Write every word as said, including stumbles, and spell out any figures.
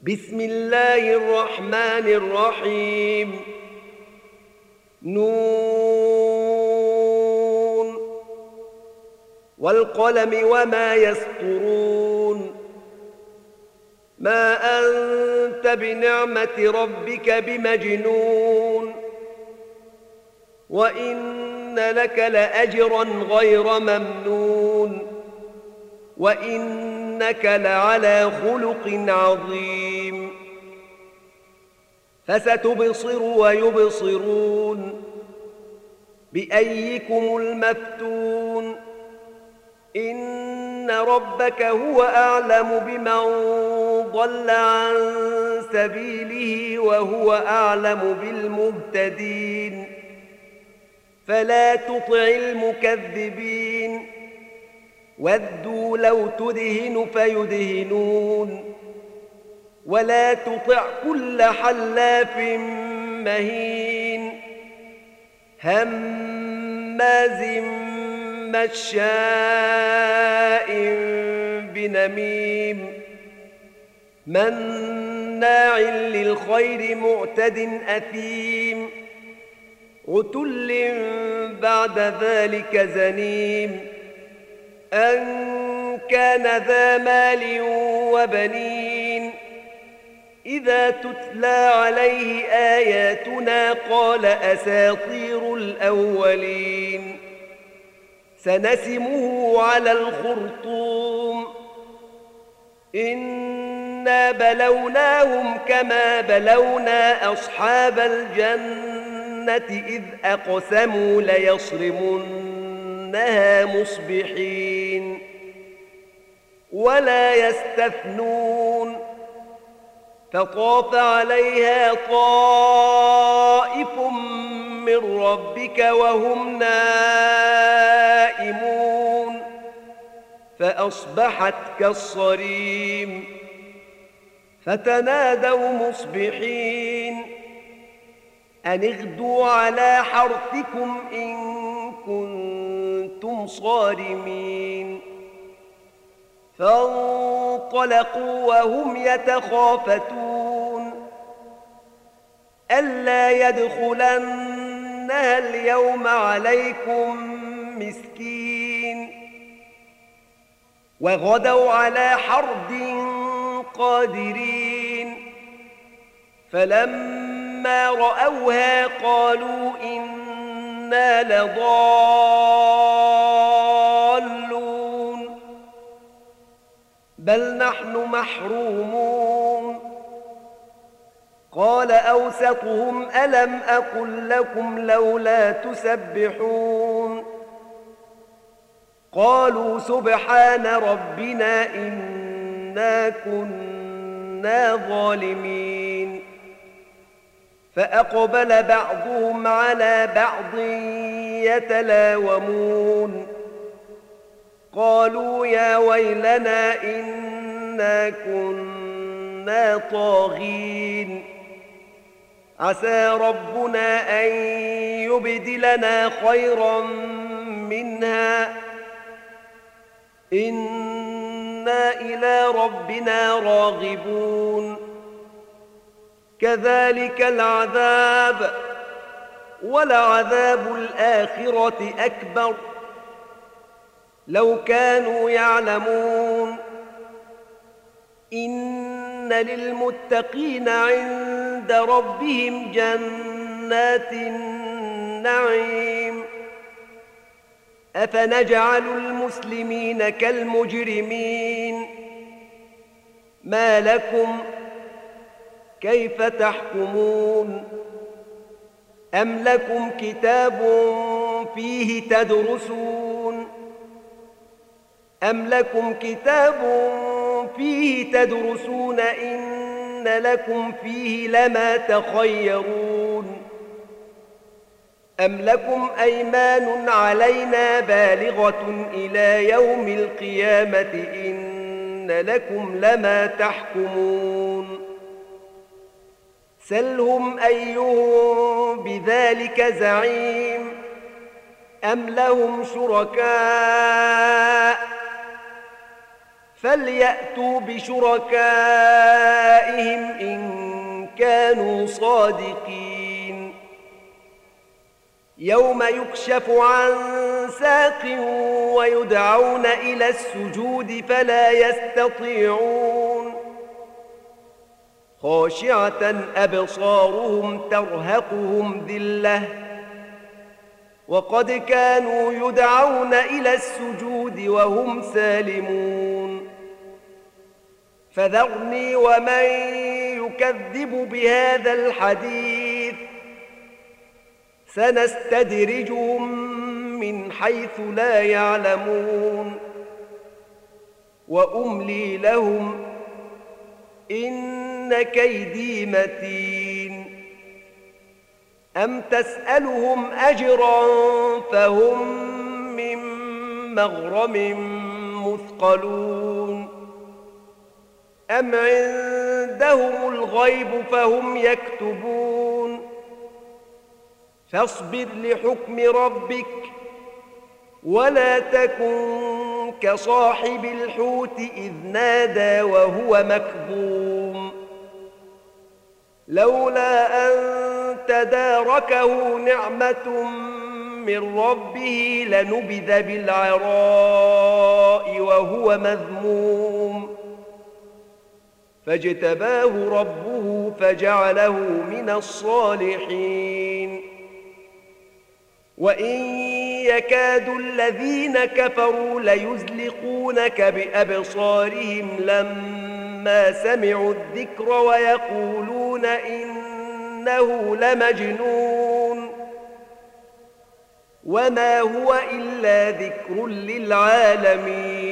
بسم الله الرحمن الرحيم. نون والقلم وما يسطرون. ما أنت بنعمة ربك بمجنون، وإن لك لأجرا غير ممنون، وإنك لعلى خلق عظيم. فستبصر ويبصرون بأيكم المفتون. إن ربك هو أعلم بمن ضل عن سبيله وهو أعلم بالمهتدين. فلا تطع المكذبين. ودوا لو تدهن فيدهنون. ولا تطع كل حلاف مهين هماز مشاء بنميم مناع للخير معتد أثيم عتل بعد ذلك زنيم أن كان ذا مال وبنين. إذا تتلى عليه آياتنا قال أساطير الأولين. سنسمه على الخرطوم. إنا بلوناهم كما بلونا أصحاب الجنة إذ أقسموا ليصرمنها مصبحين ولا يستثنون. فطاف عليها طائف من ربك وهم نائمون فأصبحت كالصريم. فتنادوا مصبحين أن اغدوا على حرثكم إن كنتم صارمين. فانطلقوا وهم يتخافتون ألا يدخلنها اليوم عليكم مسكين. وغدوا على حرد قادرين. فلما رأوها قالوا إنا لضالون بل نحن محرومون. قال أوسطهم ألم أقل لكم لولا تسبحون. قالوا سبحان ربنا إنا كنا ظالمين. فأقبل بعضهم على بعض يتلاومون قالوا يا ويلنا إنا كنا طاغين. عسى ربنا أن يبدلنا خيرا منها إنا إلى ربنا راغبون. كذلك العذاب ولعذاب الآخرة أكبر لو كانوا يعلمون. إن للمتقين عند ربهم جنات النعيم. أفنجعل المسلمين كالمجرمين. ما لكم كيف تحكمون. أم لكم كتاب فيه تدرسون أم لكم كتاب فيه تدرسون إن لكم فيه لما تخيرون. أم لكم أيمان علينا بالغة إلى يوم القيامة إن لكم لما تحكمون. سلهم أيهم بذلك زعيم. أم لهم شركاء فليأتوا بشركائهم إن كانوا صادقين يوم يكشف عن ساق ويدعون إلى السجود فلا يستطيعون خاشعة أبصارهم ترهقهم ذلة وقد كانوا يدعون إلى السجود وهم سالمون فذرني ومن يكذب بهذا الحديث سنستدرجهم من حيث لا يعلمون وأملي لهم إن كيدي متين أم تسألهم أجرا فهم من مغرم مثقلون أم عندهم الغيب فهم يكتبون فاصبر لحكم ربك ولا تكن كصاحب الحوت إذ نادى وهو مكظوم لولا أن تداركه نعمة من ربه لنبذ بالعراء وهو مذموم فاجتباه ربه فجعله من الصالحين وإن يكاد الذين كفروا ليزلقونك بأبصارهم لما سمعوا الذكر ويقولون إنه لمجنون وما هو إلا ذكر للعالمين